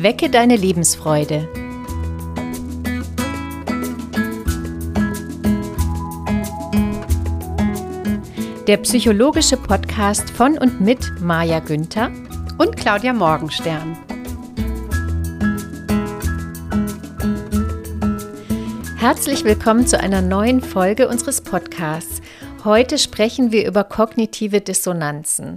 Wecke deine Lebensfreude. Der psychologische Podcast von und mit Maja Günther und Claudia Morgenstern. Herzlich willkommen zu einer neuen Folge unseres Podcasts. Heute sprechen wir über kognitive Dissonanzen.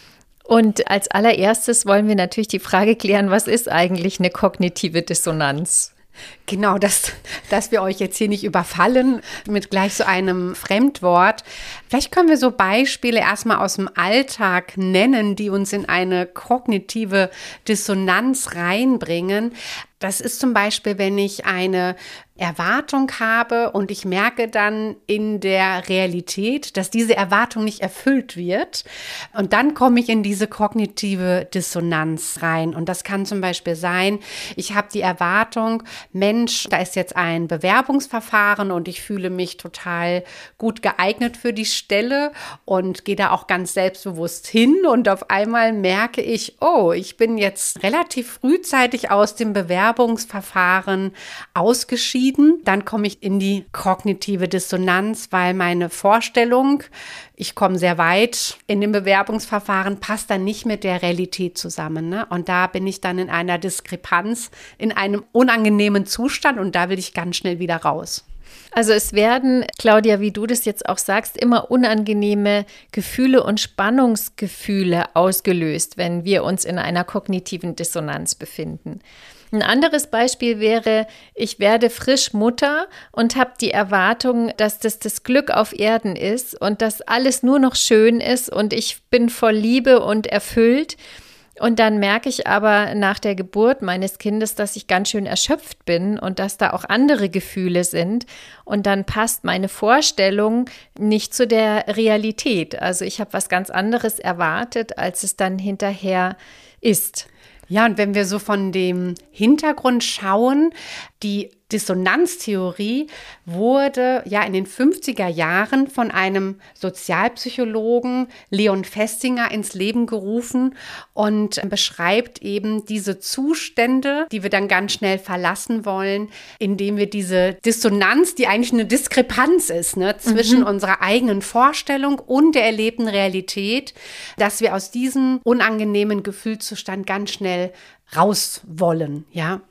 Und als allererstes wollen wir natürlich die Frage klären, was ist eigentlich eine kognitive Dissonanz? Genau, dass wir euch jetzt hier nicht überfallen mit gleich so einem Fremdwort. Vielleicht können wir so Beispiele erstmal aus dem Alltag nennen, die uns in eine kognitive Dissonanz reinbringen. Das ist zum Beispiel, wenn ich eine Erwartung habe und ich merke dann in der Realität, dass diese Erwartung nicht erfüllt wird. Und dann komme ich in diese kognitive Dissonanz rein. Und das kann zum Beispiel sein, ich habe die Erwartung, Mensch, da ist jetzt ein Bewerbungsverfahren und ich fühle mich total gut geeignet für die Stelle und gehe da auch ganz selbstbewusst hin. Und auf einmal merke ich, oh, ich bin jetzt relativ frühzeitig aus dem Bewerbungsverfahren ausgeschieden. Dann komme ich in die kognitive Dissonanz, weil meine Vorstellung, ich komme sehr weit in dem Bewerbungsverfahren, passt dann nicht mit der Realität zusammen. Ne? Und da bin ich dann in einer Diskrepanz, in einem unangenehmen Zustand und da will ich ganz schnell wieder raus. Also es werden, Claudia, wie du das jetzt auch sagst, immer unangenehme Gefühle und Spannungsgefühle ausgelöst, wenn wir uns in einer kognitiven Dissonanz befinden. Ein anderes Beispiel wäre, ich werde frisch Mutter und habe die Erwartung, dass das Glück auf Erden ist und dass alles nur noch schön ist und ich bin voll Liebe und erfüllt. Und dann merke ich aber nach der Geburt meines Kindes, dass ich ganz schön erschöpft bin und dass da auch andere Gefühle sind. Und dann passt meine Vorstellung nicht zu der Realität. Also ich habe was ganz anderes erwartet, als es dann hinterher ist. Ja, und wenn wir so von dem Hintergrund schauen, die Dissonanztheorie wurde ja in den 50er Jahren von einem Sozialpsychologen, Leon Festinger, ins Leben gerufen und beschreibt eben diese Zustände, die wir dann ganz schnell verlassen wollen, indem wir diese Dissonanz, die eigentlich eine Diskrepanz ist, ne, zwischen unserer eigenen Vorstellung und der erlebten Realität, dass wir aus diesem unangenehmen Gefühlszustand ganz schnell raus wollen, ja.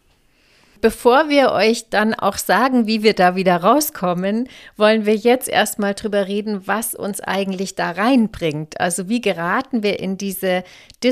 Bevor wir euch dann auch sagen, wie wir da wieder rauskommen, wollen wir jetzt erstmal drüber reden, was uns eigentlich da reinbringt. Also wie geraten wir in diese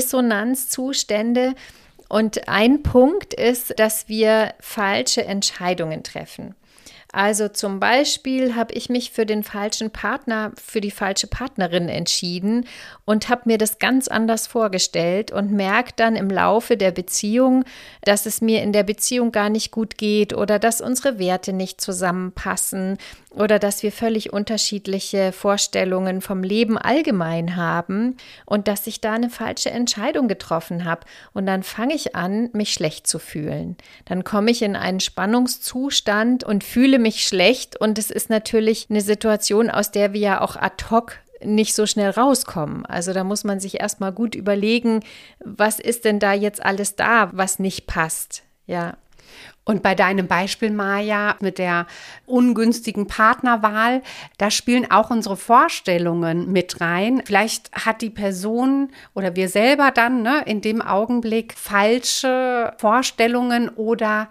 Dissonanzzustände? Und ein Punkt ist, dass wir falsche Entscheidungen treffen. Also zum Beispiel habe ich mich für den falschen Partner, für die falsche Partnerin entschieden und habe mir das ganz anders vorgestellt und merke dann im Laufe der Beziehung, dass es mir in der Beziehung gar nicht gut geht oder dass unsere Werte nicht zusammenpassen oder dass wir völlig unterschiedliche Vorstellungen vom Leben allgemein haben und dass ich da eine falsche Entscheidung getroffen habe. Und dann fange ich an, mich schlecht zu fühlen. Dann komme ich in einen Spannungszustand und fühle mich schlecht und es ist natürlich eine Situation, aus der wir ja auch ad hoc nicht so schnell rauskommen. Also da muss man sich erstmal gut überlegen, was ist denn da jetzt alles da, was nicht passt, ja. Und bei deinem Beispiel, Maja, mit der ungünstigen Partnerwahl, da spielen auch unsere Vorstellungen mit rein. Vielleicht hat die Person oder wir selber dann in dem Augenblick falsche Vorstellungen oder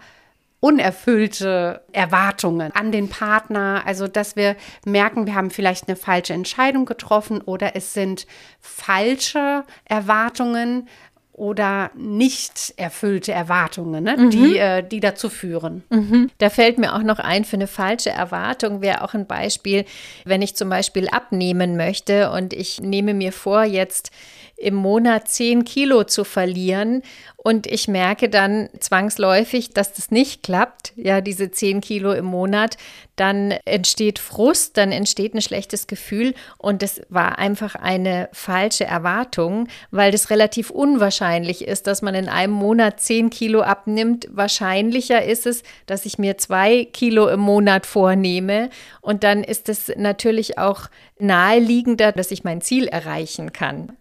unerfüllte Erwartungen an den Partner, also dass wir merken, wir haben vielleicht eine falsche Entscheidung getroffen oder es sind falsche Erwartungen oder nicht erfüllte Erwartungen, die dazu führen. Da fällt mir auch noch ein, für eine falsche Erwartung wäre auch ein Beispiel, wenn ich zum Beispiel abnehmen möchte und ich nehme mir vor, jetzt im Monat 10 Kilo zu verlieren und ich merke dann zwangsläufig, dass das nicht klappt, ja, diese 10 Kilo im Monat, dann entsteht Frust, dann entsteht ein schlechtes Gefühl und das war einfach eine falsche Erwartung, weil das relativ unwahrscheinlich ist, dass man in einem Monat 10 Kilo abnimmt. Wahrscheinlicher ist es, dass ich mir 2 Kilo im Monat vornehme und dann ist es natürlich auch naheliegender, dass ich mein Ziel erreichen kann.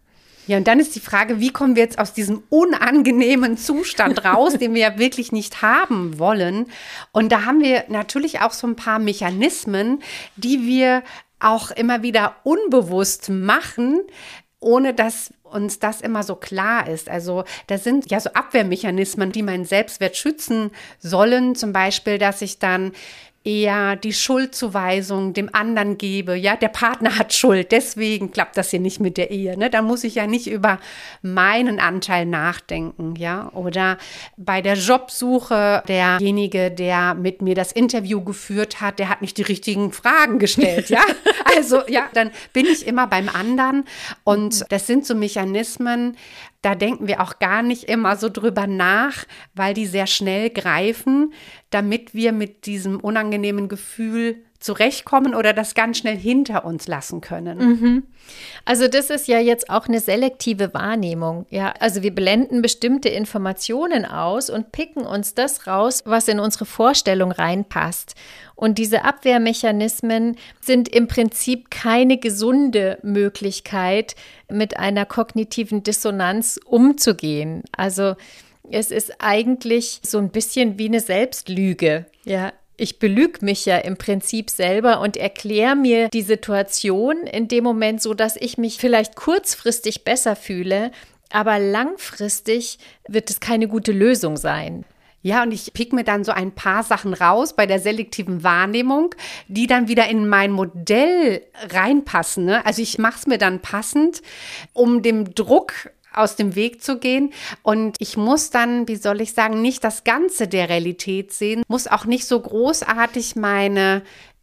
Ja, und dann ist die Frage, wie kommen wir jetzt aus diesem unangenehmen Zustand raus, den wir ja wirklich nicht haben wollen? Und da haben wir natürlich auch so ein paar Mechanismen, die wir auch immer wieder unbewusst machen, ohne dass uns das immer so klar ist. Also da sind ja so Abwehrmechanismen, die meinen Selbstwert schützen sollen. Zum Beispiel, dass ich dann eher die Schuldzuweisung dem anderen gebe. Ja, der Partner hat Schuld, deswegen klappt das hier nicht mit der Ehe. Ne? Da muss ich ja nicht über meinen Anteil nachdenken. Ja, oder bei der Jobsuche, derjenige, der mit mir das Interview geführt hat, der hat nicht die richtigen Fragen gestellt. Ja, also ja, dann bin ich immer beim anderen. Und das sind so Mechanismen, da denken wir auch gar nicht immer so drüber nach, weil die sehr schnell greifen, damit wir mit diesem unangenehmen Gefühl zurechtkommen oder das ganz schnell hinter uns lassen können. Mhm. Also das ist ja jetzt auch eine selektive Wahrnehmung. Ja, also wir blenden bestimmte Informationen aus und picken uns das raus, was in unsere Vorstellung reinpasst. Und diese Abwehrmechanismen sind im Prinzip keine gesunde Möglichkeit, mit einer kognitiven Dissonanz umzugehen. Also es ist eigentlich so ein bisschen wie eine Selbstlüge. Ja, ich belüge mich ja im Prinzip selber und erkläre mir die Situation in dem Moment so, dass ich mich vielleicht kurzfristig besser fühle, aber langfristig wird es keine gute Lösung sein. Ja, und ich pick mir dann so ein paar Sachen raus bei der selektiven Wahrnehmung, die dann wieder in mein Modell reinpassen. Ne? Also ich mache es mir dann passend, um dem Druck aus dem Weg zu gehen. Und ich muss dann, wie soll ich sagen, nicht das Ganze der Realität sehen, muss auch nicht so großartig meine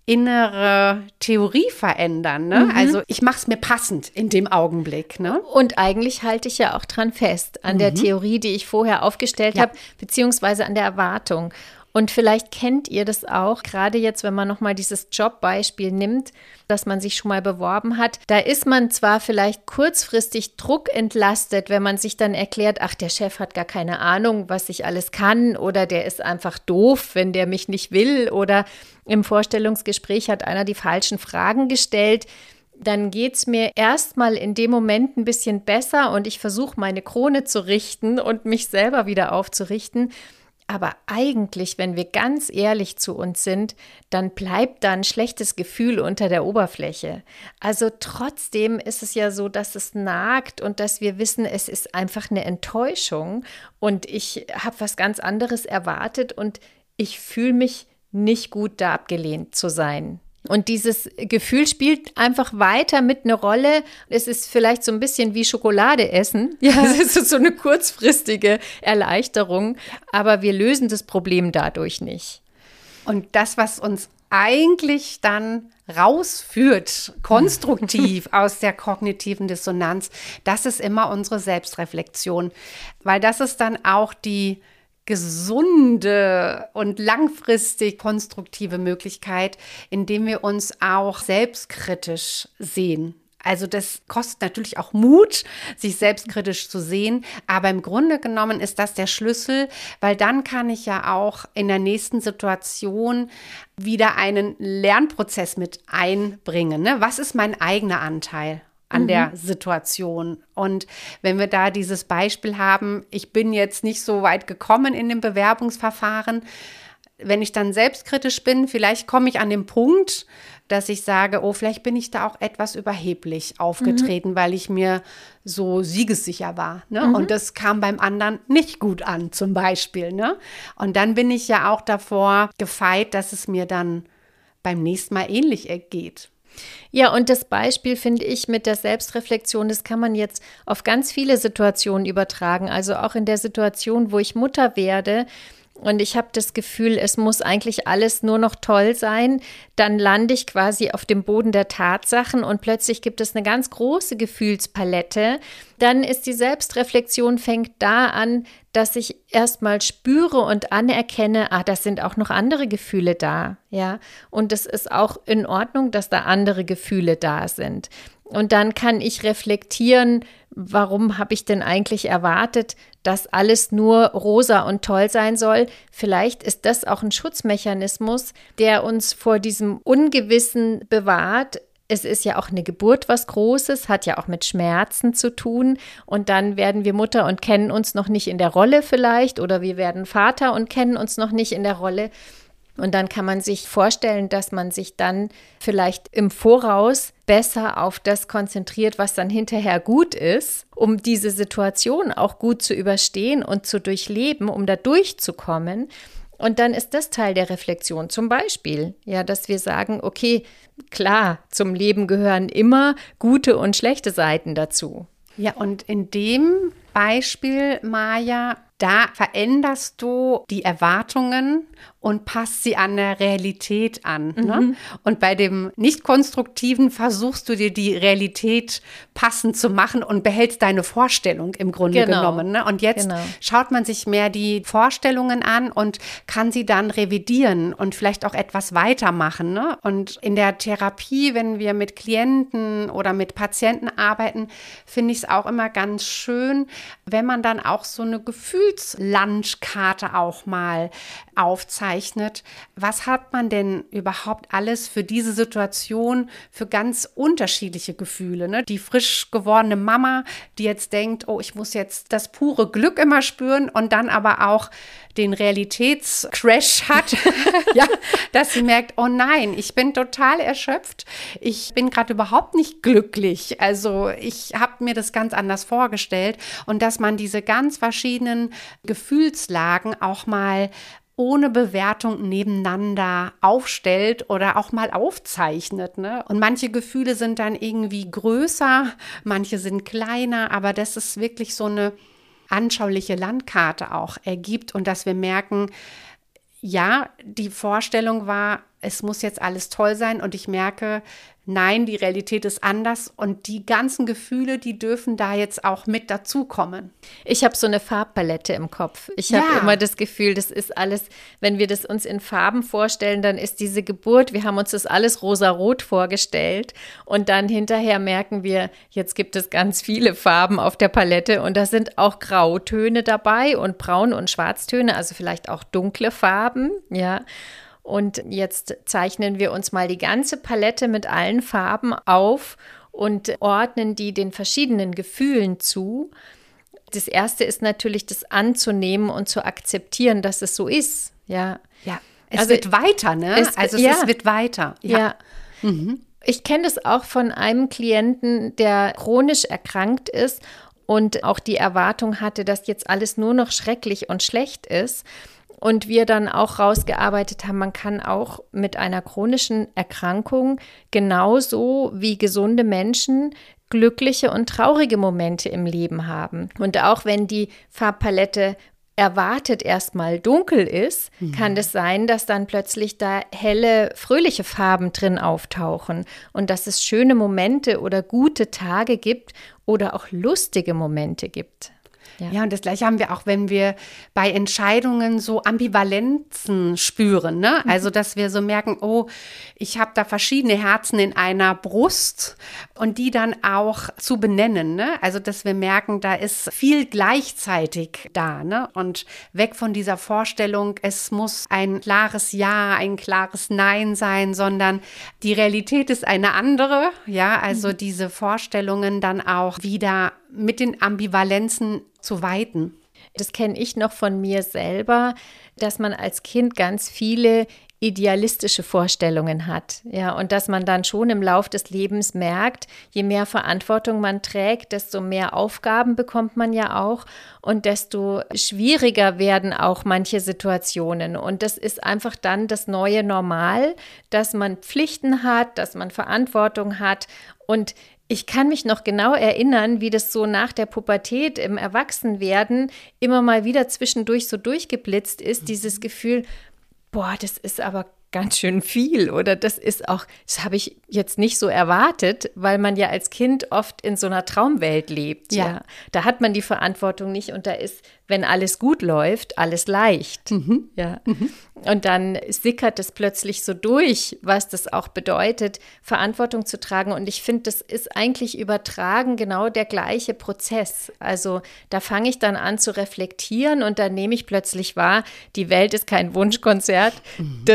innere Theorie verändern. Ne? Also ich mache es mir passend in dem Augenblick. Ne? Und eigentlich halte ich ja auch dran fest, an der Theorie, die ich vorher aufgestellt habe, beziehungsweise an der Erwartung. Und vielleicht kennt ihr das auch, gerade jetzt, wenn man nochmal dieses Jobbeispiel nimmt, dass man sich schon mal beworben hat. Da ist man zwar vielleicht kurzfristig druckentlastet, wenn man sich dann erklärt, ach, der Chef hat gar keine Ahnung, was ich alles kann, oder der ist einfach doof, wenn der mich nicht will, oder im Vorstellungsgespräch hat einer die falschen Fragen gestellt. Dann geht es mir erstmal in dem Moment ein bisschen besser und ich versuche, meine Krone zu richten und mich selber wieder aufzurichten. Aber eigentlich, wenn wir ganz ehrlich zu uns sind, dann bleibt da ein schlechtes Gefühl unter der Oberfläche. Also trotzdem ist es ja so, dass es nagt und dass wir wissen, es ist einfach eine Enttäuschung und ich habe was ganz anderes erwartet und ich fühle mich nicht gut, da abgelehnt zu sein. Und dieses Gefühl spielt einfach weiter mit eine Rolle. Es ist vielleicht so ein bisschen wie Schokolade essen. Ja, es ist so eine kurzfristige Erleichterung, aber wir lösen das Problem dadurch nicht. Und das, was uns eigentlich dann rausführt, konstruktiv aus der kognitiven Dissonanz, das ist immer unsere Selbstreflexion. Weil das ist dann auch die gesunde und langfristig konstruktive Möglichkeit, indem wir uns auch selbstkritisch sehen. Also das kostet natürlich auch Mut, sich selbstkritisch zu sehen, aber im Grunde genommen ist das der Schlüssel, weil dann kann ich ja auch in der nächsten Situation wieder einen Lernprozess mit einbringen. Ne? Was ist mein eigener Anteil an der Situation? Und wenn wir da dieses Beispiel haben, ich bin jetzt nicht so weit gekommen in dem Bewerbungsverfahren, wenn ich dann selbstkritisch bin, vielleicht komme ich an den Punkt, dass ich sage, oh, vielleicht bin ich da auch etwas überheblich aufgetreten, weil ich mir so siegessicher war. Ne? Und das kam beim anderen nicht gut an, zum Beispiel. Ne? Und dann bin ich ja auch davor gefeit, dass es mir dann beim nächsten Mal ähnlich ergeht. Ja, und das Beispiel, finde ich, mit der Selbstreflexion, das kann man jetzt auf ganz viele Situationen übertragen. Also auch in der Situation, wo ich Mutter werde und ich habe das Gefühl, es muss eigentlich alles nur noch toll sein, dann lande ich quasi auf dem Boden der Tatsachen und plötzlich gibt es eine ganz große Gefühlspalette. Dann ist die Selbstreflexion, fängt da an, dass ich erstmal spüre und anerkenne, das sind auch noch andere Gefühle da, ja. Und es ist auch in Ordnung, dass da andere Gefühle da sind. Und dann kann ich reflektieren, warum habe ich denn eigentlich erwartet, dass alles nur rosa und toll sein soll? Vielleicht ist das auch ein Schutzmechanismus, der uns vor diesem Ungewissen bewahrt. es ist ja auch eine Geburt was Großes, hat ja auch mit Schmerzen zu tun. Und dann werden wir Mutter und kennen uns noch nicht in der Rolle vielleicht, oder wir werden Vater und kennen uns noch nicht in der Rolle. Und dann kann man sich vorstellen, dass man sich dann vielleicht im Voraus besser auf das konzentriert, was dann hinterher gut ist, um diese Situation auch gut zu überstehen und zu durchleben, um da durchzukommen. Und dann ist das Teil der Reflexion. Zum Beispiel, ja, dass wir sagen, okay, klar, zum Leben gehören immer gute und schlechte Seiten dazu. Ja, und in dem Beispiel, Maja, da veränderst du die Erwartungen und passt sie an der Realität an. Ne? Und bei dem Nicht-Konstruktiven versuchst du dir die Realität passend zu machen und behältst deine Vorstellung im Grunde genommen. Ne? Und jetzt schaut man sich mehr die Vorstellungen an und kann sie dann revidieren und vielleicht auch etwas weitermachen. Ne? Und in der Therapie, wenn wir mit Klienten oder mit Patienten arbeiten, finde ich es auch immer ganz schön, wenn man dann auch so eine Gefühlslandkarte auch mal aufzeichnet. Was hat man denn überhaupt alles für diese Situation für ganz unterschiedliche Gefühle? Ne? Die frisch gewordene Mama, die jetzt denkt, oh, ich muss jetzt das pure Glück immer spüren und dann aber auch den Realitätscrash hat, ja, dass sie merkt, oh nein, ich bin total erschöpft, ich bin gerade überhaupt nicht glücklich, also ich habe mir das ganz anders vorgestellt und dass man diese ganz verschiedenen Gefühlslagen auch mal ohne Bewertung nebeneinander aufstellt oder auch mal aufzeichnet. Ne? Und manche Gefühle sind dann irgendwie größer, manche sind kleiner, aber das ist wirklich so eine anschauliche Landkarte auch ergibt und dass wir merken, ja, die Vorstellung war, es muss jetzt alles toll sein und ich merke, nein, die Realität ist anders und die ganzen Gefühle, die dürfen da jetzt auch mit dazukommen. Ich habe so eine Farbpalette im Kopf. Ich habe immer das Gefühl, das ist alles, wenn wir das uns in Farben vorstellen, dann ist diese Geburt, wir haben uns das alles rosarot vorgestellt und dann hinterher merken wir, jetzt gibt es ganz viele Farben auf der Palette und da sind auch Grautöne dabei und Braun- und Schwarztöne, also vielleicht auch dunkle Farben, ja. Und jetzt zeichnen wir uns mal die ganze Palette mit allen Farben auf und ordnen die den verschiedenen Gefühlen zu. Das Erste ist natürlich, das anzunehmen und zu akzeptieren, dass es so ist. Ja, es wird weiter, ne? Es wird weiter. Ja. Ich kenne das auch von einem Klienten, der chronisch erkrankt ist und auch die Erwartung hatte, dass jetzt alles nur noch schrecklich und schlecht ist. Und wir dann auch rausgearbeitet haben, man kann auch mit einer chronischen Erkrankung genauso wie gesunde Menschen glückliche und traurige Momente im Leben haben. Und auch wenn die Farbpalette erwartet erstmal dunkel ist, kann es sein, dass dann plötzlich da helle, fröhliche Farben drin auftauchen und dass es schöne Momente oder gute Tage gibt oder auch lustige Momente gibt. Ja, und das Gleiche haben wir auch, wenn wir bei Entscheidungen so Ambivalenzen spüren, ne? Also, dass wir so merken, oh, ich habe da verschiedene Herzen in einer Brust und die dann auch zu benennen, ne? Also, dass wir merken, da ist viel gleichzeitig da, ne? Und weg von dieser Vorstellung, es muss ein klares Ja, ein klares Nein sein, sondern die Realität ist eine andere, ja? Also, diese Vorstellungen dann auch wieder mit den Ambivalenzen zu weiten. Das kenne ich noch von mir selber, dass man als Kind ganz viele idealistische Vorstellungen hat. Ja, und dass man dann schon im Lauf des Lebens merkt, je mehr Verantwortung man trägt, desto mehr Aufgaben bekommt man ja auch und desto schwieriger werden auch manche Situationen. Und das ist einfach dann das neue Normal, dass man Pflichten hat, dass man Verantwortung hat und ich kann mich noch genau erinnern, wie das so nach der Pubertät im Erwachsenwerden immer mal wieder zwischendurch so durchgeblitzt ist, dieses Gefühl, boah, das ist aber ganz schön viel oder das habe ich jetzt nicht so erwartet, weil man ja als Kind oft in so einer Traumwelt lebt. Ja. Da hat man die Verantwortung nicht und da ist, wenn alles gut läuft, alles leicht. Ja. Und dann sickert es plötzlich so durch, was das auch bedeutet, Verantwortung zu tragen. Und ich finde, das ist eigentlich übertragen genau der gleiche Prozess. Also da fange ich dann an zu reflektieren und dann nehme ich plötzlich wahr, die Welt ist kein Wunschkonzert. Das ist nicht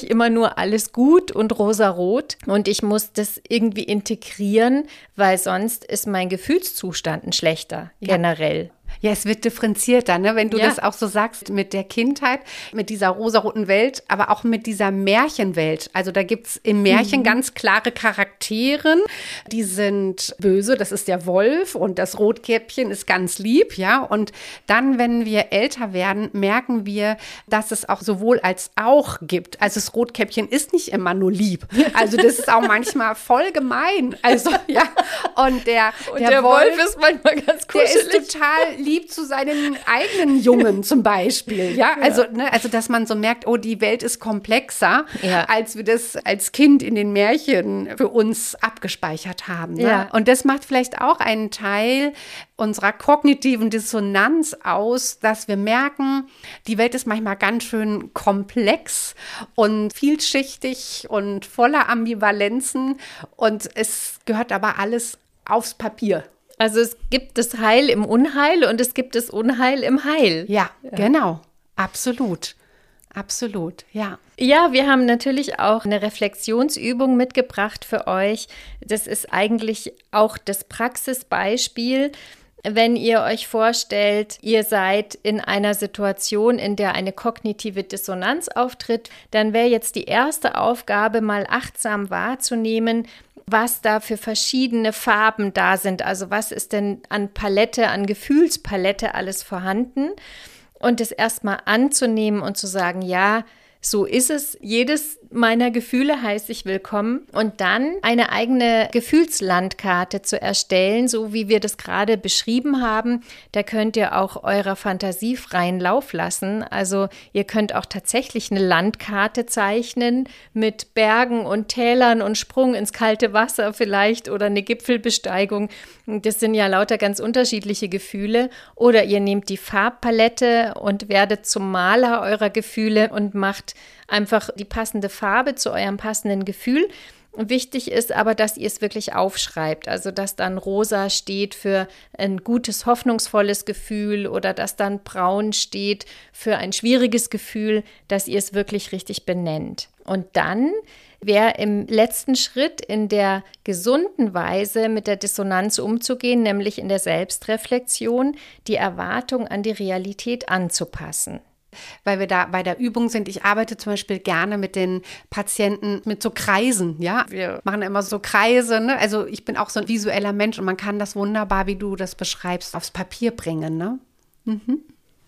immer nur alles gut und rosarot und ich muss das irgendwie integrieren, weil sonst ist mein Gefühlszustand ein schlechter, generell. Ja, es wird differenzierter, ne? Wenn du das auch so sagst mit der Kindheit, mit dieser rosaroten Welt, aber auch mit dieser Märchenwelt. Also da gibt es im Märchen ganz klare Charaktere, die sind böse, das ist der Wolf und das Rotkäppchen ist ganz lieb, ja. Und dann, wenn wir älter werden, merken wir, dass es auch sowohl als auch gibt. Also das Rotkäppchen ist nicht immer nur lieb. Also das ist auch manchmal voll gemein. Also ja, und der Wolf ist manchmal ganz kuschelig. Der ist total lieb zu seinen eigenen Jungen zum Beispiel, ja, also, also dass man so merkt, oh, die Welt ist komplexer, als wir das als Kind in den Märchen für uns abgespeichert haben. Ne? Ja. Und das macht vielleicht auch einen Teil unserer kognitiven Dissonanz aus, dass wir merken, die Welt ist manchmal ganz schön komplex und vielschichtig und voller Ambivalenzen und es gehört aber alles aufs Papier. Also es gibt das Heil im Unheil und es gibt das Unheil im Heil. Ja, genau. Absolut. Absolut, ja. Ja, wir haben natürlich auch eine Reflexionsübung mitgebracht für euch. Das ist eigentlich auch das Praxisbeispiel. Wenn ihr euch vorstellt, ihr seid in einer Situation, in der eine kognitive Dissonanz auftritt, dann wäre jetzt die erste Aufgabe, mal achtsam wahrzunehmen, was da für verschiedene Farben da sind. Also was ist denn an Palette, an Gefühlspalette alles vorhanden? Und das erstmal anzunehmen und zu sagen, ja, so ist es. Jedes meiner Gefühle heißt ich willkommen. Und dann eine eigene Gefühlslandkarte zu erstellen, so wie wir das gerade beschrieben haben. Da könnt ihr auch eurer Fantasie freien Lauf lassen. Also ihr könnt auch tatsächlich eine Landkarte zeichnen mit Bergen und Tälern und Sprung ins kalte Wasser vielleicht oder eine Gipfelbesteigung. Das sind ja lauter ganz unterschiedliche Gefühle. Oder ihr nehmt die Farbpalette und werdet zum Maler eurer Gefühle und macht einfach die passende Farbe zu eurem passenden Gefühl. Wichtig ist aber, dass ihr es wirklich aufschreibt, also dass dann rosa steht für ein gutes, hoffnungsvolles Gefühl oder dass dann braun steht für ein schwieriges Gefühl, dass ihr es wirklich richtig benennt. Und dann wäre im letzten Schritt in der gesunden Weise mit der Dissonanz umzugehen, nämlich in der Selbstreflexion, die Erwartung an die Realität anzupassen. Weil wir da bei der Übung sind. Ich arbeite zum Beispiel gerne mit den Patienten mit so Kreisen, ja. Wir machen immer so Kreise, ne? Also ich bin auch so ein visueller Mensch und man kann das wunderbar, wie du das beschreibst, aufs Papier bringen, ne? Mhm.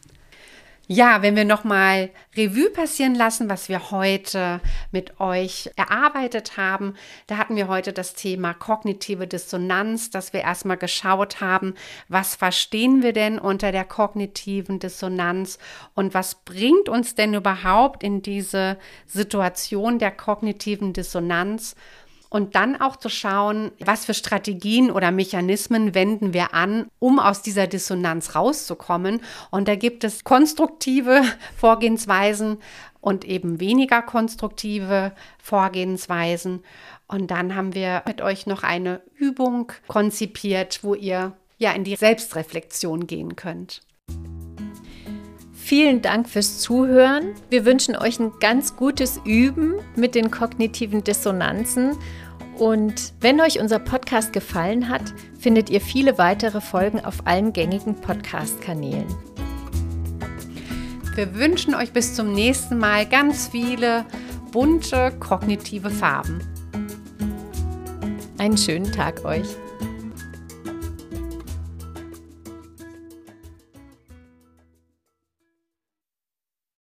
Ja, wenn wir nochmal Revue passieren lassen, was wir heute mit euch erarbeitet haben, da hatten wir heute das Thema kognitive Dissonanz, dass wir erstmal geschaut haben, was verstehen wir denn unter der kognitiven Dissonanz und was bringt uns denn überhaupt in diese Situation der kognitiven Dissonanz? Und dann auch zu schauen, was für Strategien oder Mechanismen wenden wir an, um aus dieser Dissonanz rauszukommen. Und da gibt es konstruktive Vorgehensweisen und eben weniger konstruktive Vorgehensweisen. Und dann haben wir mit euch noch eine Übung konzipiert, wo ihr ja in die Selbstreflexion gehen könnt. Vielen Dank fürs Zuhören. Wir wünschen euch ein ganz gutes Üben mit den kognitiven Dissonanzen. Und wenn euch unser Podcast gefallen hat, findet ihr viele weitere Folgen auf allen gängigen Podcast-Kanälen. Wir wünschen euch bis zum nächsten Mal ganz viele bunte kognitive Farben. Einen schönen Tag euch.